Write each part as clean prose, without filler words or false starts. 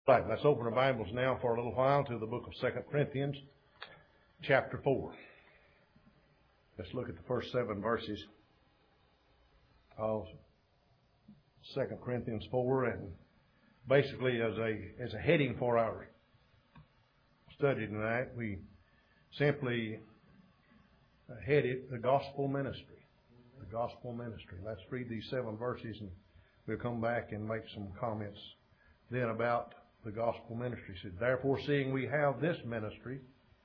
Right, let's open our Bibles now for a little while to the book of 2 Corinthians, chapter 4. Let's look at the first 7 verses of 2 Corinthians 4, and basically as a heading for our study tonight, we simply headed the gospel ministry. The gospel ministry. Let's read these 7 verses and we'll come back and make some comments then about the gospel ministry. It says, "Therefore, seeing we have this ministry,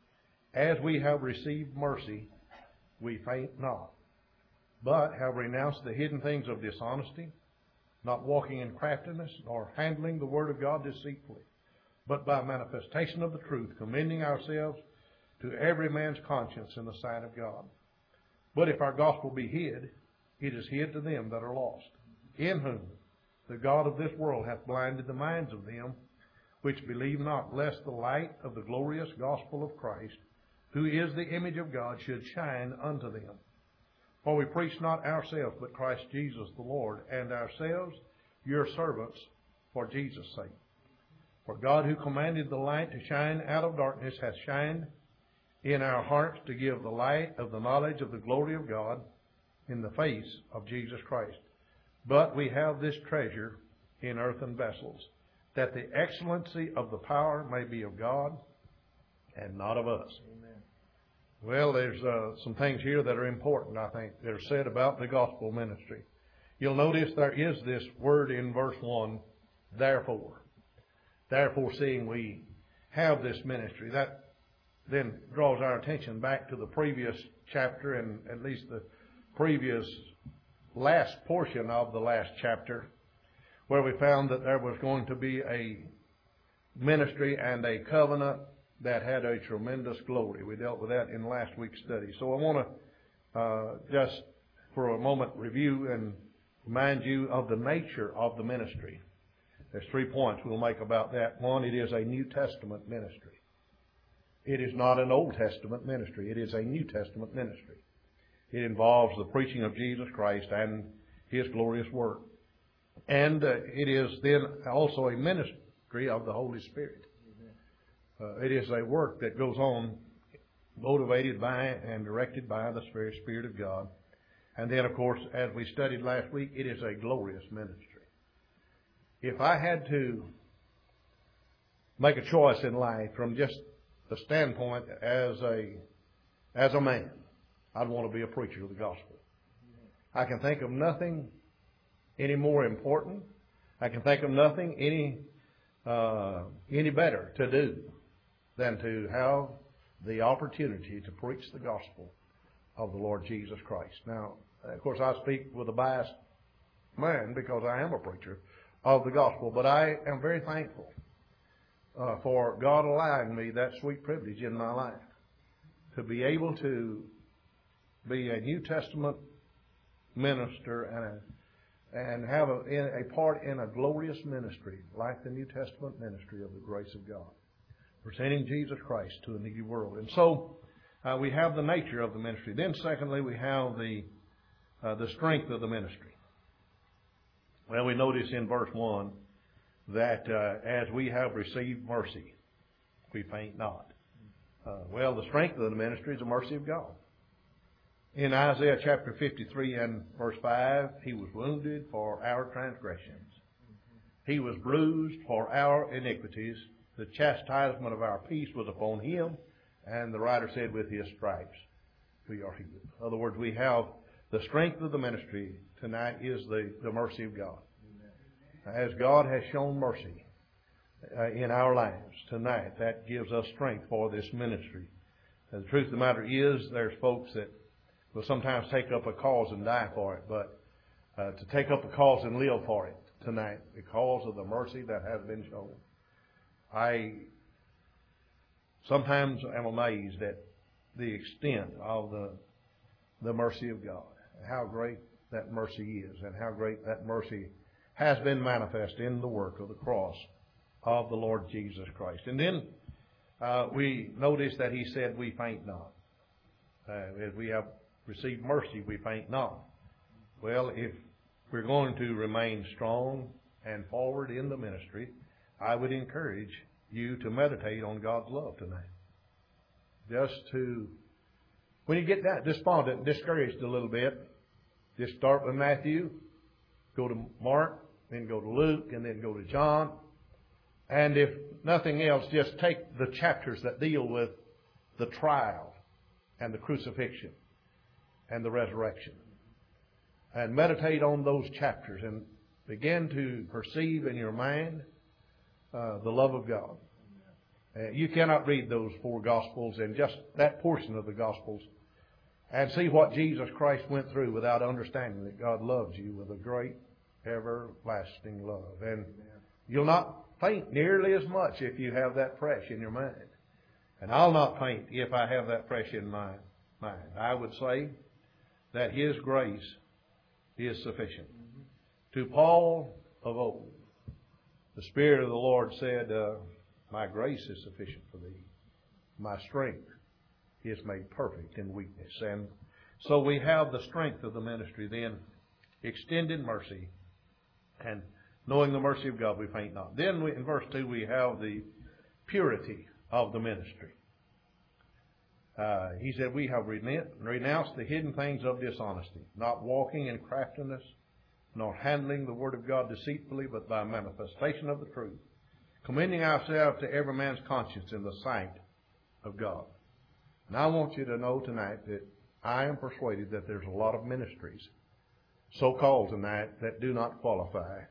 as we have received mercy, we faint not, but have renounced the hidden things of dishonesty, not walking in craftiness, nor handling the word of God deceitfully, but by manifestation of the truth, commending ourselves to every man's conscience in the sight of God. But if our gospel be hid, it is hid to them that are lost, in whom the God of this world hath blinded the minds of them which believe not, lest the light of the glorious gospel of Christ, who is the image of God, should shine unto them. For we preach not ourselves, but Christ Jesus the Lord, and ourselves your servants for Jesus' sake. For God, who commanded the light to shine out of darkness, hath shined in our hearts to give the light of the knowledge of the glory of God in the face of Jesus Christ. But we have this treasure in earthen vessels, that the excellency of the power may be of God and not of us." Amen. Well, there's some things here that are important, I think, that are said about the gospel ministry. You'll notice there is this word in verse 1, therefore. Therefore, seeing we have this ministry. That then draws our attention back to the previous chapter, and at least the previous last portion of the last chapter, where we found that there was going to be a ministry and a covenant that had a tremendous glory. We dealt with that in last week's study. So I want to just for a moment review and remind you of the nature of the ministry. There's 3 points we'll make about that. One, it is a New Testament ministry. It is not an Old Testament ministry. It is a New Testament ministry. It involves the preaching of Jesus Christ and His glorious work. And it is then also a ministry of the Holy Spirit. It is a work that goes on motivated by and directed by the Spirit of God. And then, of course, as we studied last week, it is a glorious ministry. If I had to make a choice in life from just the standpoint as a man, I'd want to be a preacher of the gospel. I can think of nothing any more important. I can think of nothing any better to do than to have the opportunity to preach the gospel of the Lord Jesus Christ. Now, of course, I speak with a biased man because I am a preacher of the gospel, but I am very thankful for God allowing me that sweet privilege in my life to be able to be a New Testament minister and have a part in a glorious ministry like the New Testament ministry of the grace of God, presenting Jesus Christ to a needy world. And so we have the nature of the ministry. Then secondly, we have the strength of the ministry. Well, we notice in verse 1 that as we have received mercy, we faint not. Well, the strength of the ministry is the mercy of God. In Isaiah chapter 53 and verse 5, He was wounded for our transgressions. He was bruised for our iniquities. The chastisement of our peace was upon Him. And the writer said, with His stripes we are healed. In other words, we have the strength of the ministry tonight is the mercy of God. As God has shown mercy in our lives tonight, that gives us strength for this ministry. And the truth of the matter is, there's folks that will sometimes take up a cause and die for it, but to take up a cause and live for it tonight because of the mercy that has been shown. I sometimes am amazed at the extent of the mercy of God, how great that mercy is, and how great that mercy has been manifest in the work of the cross of the Lord Jesus Christ. And then we notice that He said, we faint not. As we have received mercy, we faint not. Well, if we're going to remain strong and forward in the ministry, I would encourage you to meditate on God's love tonight. When you get that despondent and discouraged a little bit, just start with Matthew, go to Mark, then go to Luke, and then go to John. And if nothing else, just take the chapters that deal with the trial and the crucifixion and the resurrection. And meditate on those chapters and begin to perceive in your mind the love of God. You cannot read those four Gospels and just that portion of the Gospels and see what Jesus Christ went through without understanding that God loves you with a great, everlasting love. And you'll not faint nearly as much if you have that fresh in your mind. And I'll not faint if I have that fresh in my mind. I would say that His grace is sufficient. To Paul of old, the Spirit of the Lord said, my grace is sufficient for thee. My strength is made perfect in weakness. And so we have the strength of the ministry then, extended mercy, and knowing the mercy of God, we faint not. Then in verse 2 we have the purity of the ministry. He said, we have renounced the hidden things of dishonesty, not walking in craftiness, nor handling the word of God deceitfully, but by manifestation of the truth, commending ourselves to every man's conscience in the sight of God. And I want you to know tonight that I am persuaded that there's a lot of ministries, so-called tonight, that do not qualify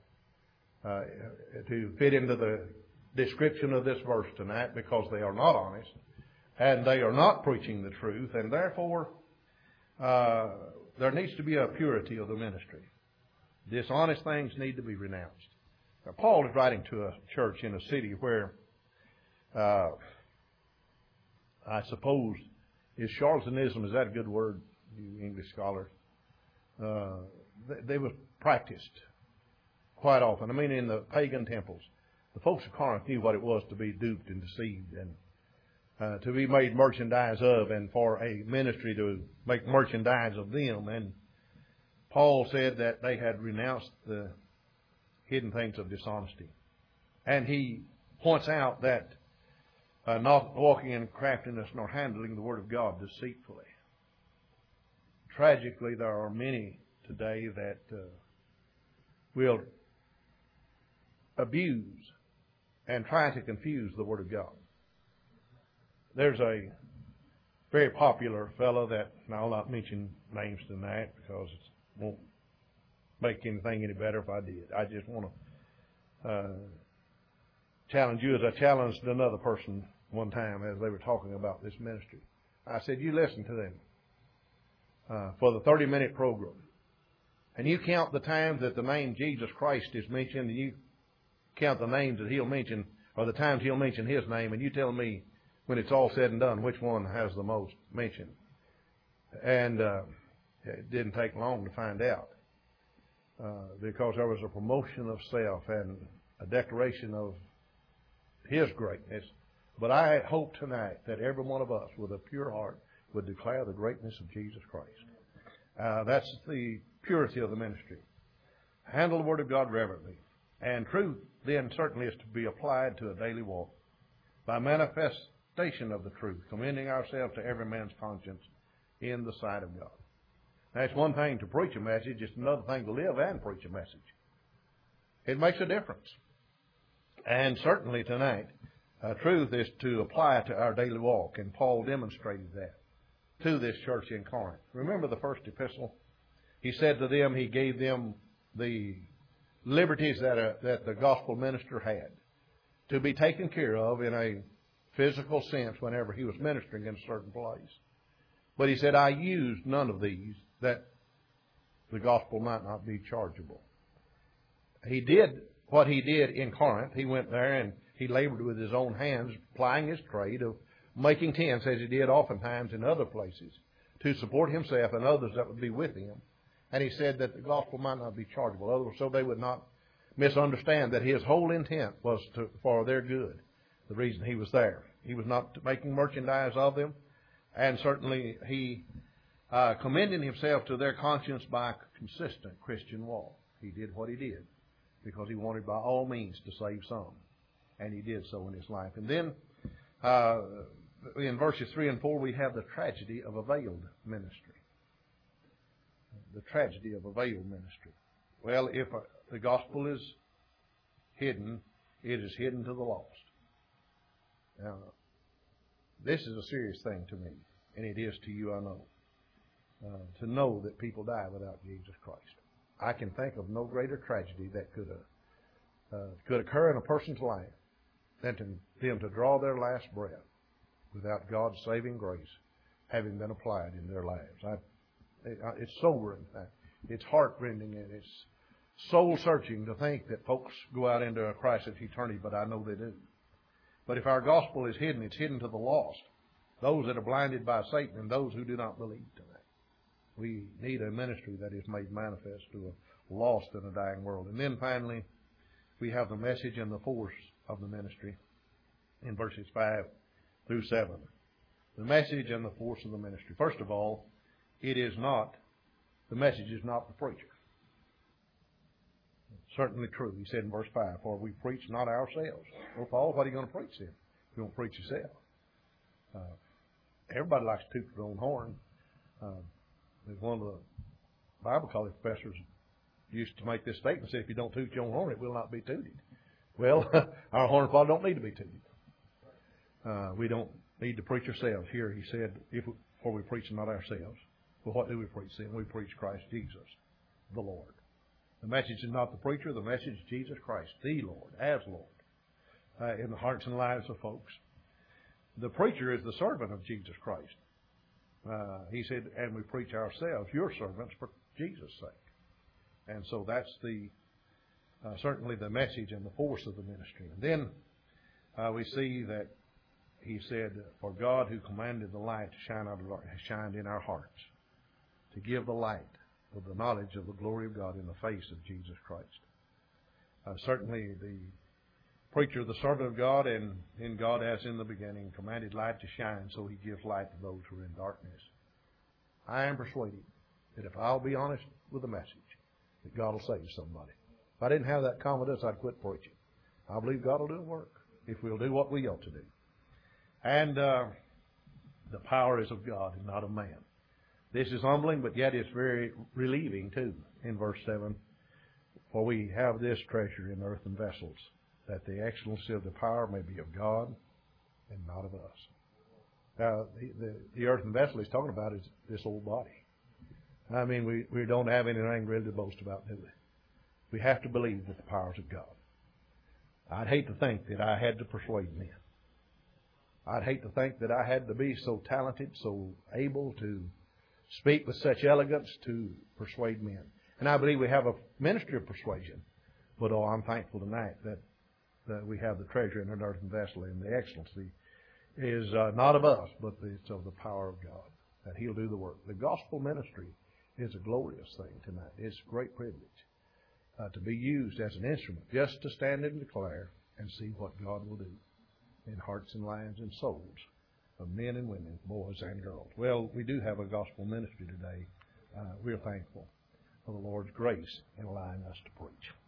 to fit into the description of this verse tonight, because they are not honest and they are not preaching the truth, and therefore there needs to be a purity of the ministry. Dishonest things need to be renounced. Now, Paul is writing to a church in a city where I suppose, is charlatanism, is that a good word, you English scholars? They were practiced quite often. I mean, in the pagan temples, the folks of Corinth knew what it was to be duped and deceived and to be made merchandise of, and for a ministry to make merchandise of them. And Paul said that they had renounced the hidden things of dishonesty. And he points out that not walking in craftiness nor handling the Word of God deceitfully. Tragically, there are many today that will abuse and try to confuse the Word of God. There's a very popular fellow that, and I'll not mention names tonight because it won't make anything any better if I did. I just want to challenge you as I challenged another person one time as they were talking about this ministry. I said, you listen to them for the 30-minute program, and you count the times that the name Jesus Christ is mentioned, and you count the names that He'll mention, or the times He'll mention His name, and you tell me when it's all said and done which one has the most mention. And it didn't take long to find out, because there was a promotion of self and a declaration of His greatness. But I hope tonight that every one of us with a pure heart would declare the greatness of Jesus Christ. That's the purity of the ministry. Handle the Word of God reverently. And truth then certainly is to be applied to a daily walk by manifestation of the truth, commending ourselves to every man's conscience in the sight of God. Now, it's one thing to preach a message, it's another thing to live and preach a message. It makes a difference. And certainly tonight, truth is to apply to our daily walk, and Paul demonstrated that to this church in Corinth. Remember the first epistle? He said to them, he gave them the liberties that the gospel minister had to be taken care of in a physical sense whenever he was ministering in a certain place. But he said, I used none of these that the gospel might not be chargeable. He did what he did in Corinth. He went there and he labored with his own hands, plying his trade of making tents, as he did oftentimes in other places, to support himself and others that would be with him. And he said that the gospel might not be chargeable, so they would not misunderstand that his whole intent was for their good, the reason he was there. He was not making merchandise of them, and certainly he commended himself to their conscience by a consistent Christian walk. He did what he did because he wanted by all means to save some. and He did so in His life. And then in verses 3 and 4, we have the tragedy of a veiled ministry. The tragedy of a veiled ministry. Well, if the gospel is hidden, it is hidden to the lost. Now, this is a serious thing to me, and it is to you, I know. To know that people die without Jesus Christ. I can think of no greater tragedy that could occur in a person's life than them to draw their last breath without God's saving grace having been applied in their lives. It's sobering. It's heartrending, and it's soul-searching to think that folks go out into a crisis of eternity, but I know they do. But if our gospel is hidden, it's hidden to the lost, those that are blinded by Satan and those who do not believe tonight. We need a ministry that is made manifest to a lost and a dying world. And then finally, we have the message and the force of the ministry in verses 5 through 7. The message and the force of the ministry. First of all, the message is not the preacher. Certainly true. He said in verse 5, for we preach not ourselves. Well, Paul, what are you going to preach then? You don't preach yourself. Everybody likes to toot their own horn. There's one of the Bible college professors used to make this statement, say, if you don't toot your own horn, it will not be tooted. Well, our horn probably don't need to be tooted. We don't need to preach ourselves. Here he said, for we preach not ourselves. Well, what do we preach then? We preach Christ Jesus, the Lord. The message is not the preacher. The message is Jesus Christ, the Lord, as Lord, in the hearts and lives of folks. The preacher is the servant of Jesus Christ. He said, and we preach ourselves, your servants, for Jesus' sake. And so that's certainly the message and the force of the ministry. And then we see that he said, for God who commanded the light to shine out of the dark has shined in our hearts to give the light of the knowledge of the glory of God in the face of Jesus Christ. Certainly the preacher, the servant of God, and in God as in the beginning, commanded light to shine, so He gives light to those who are in darkness. I am persuaded that if I'll be honest with the message, that God will save somebody. If I didn't have that confidence, I'd quit preaching. I believe God will do the work if we'll do what we ought to do. And the power is of God and not of man. This is humbling, but yet it's very relieving too. In verse 7, for we have this treasure in earthen vessels, that the excellency of the power may be of God and not of us. Now, the earthen vessel he's talking about is this old body. I mean, we don't have anything really to boast about, do we? We have to believe that the power is of God. I'd hate to think that I had to persuade men. I'd hate to think that I had to be so talented, so able to speak with such elegance to persuade men. And I believe we have a ministry of persuasion. But I'm thankful tonight that we have the treasure in an earthen vessel, and the excellency is not of us, but it's of the power of God, that He'll do the work. The gospel ministry is a glorious thing tonight. It's a great privilege to be used as an instrument, just to stand and declare and see what God will do in hearts and lives and souls of men and women, boys and girls. Well, we do have a gospel ministry today. We're thankful for the Lord's grace in allowing us to preach.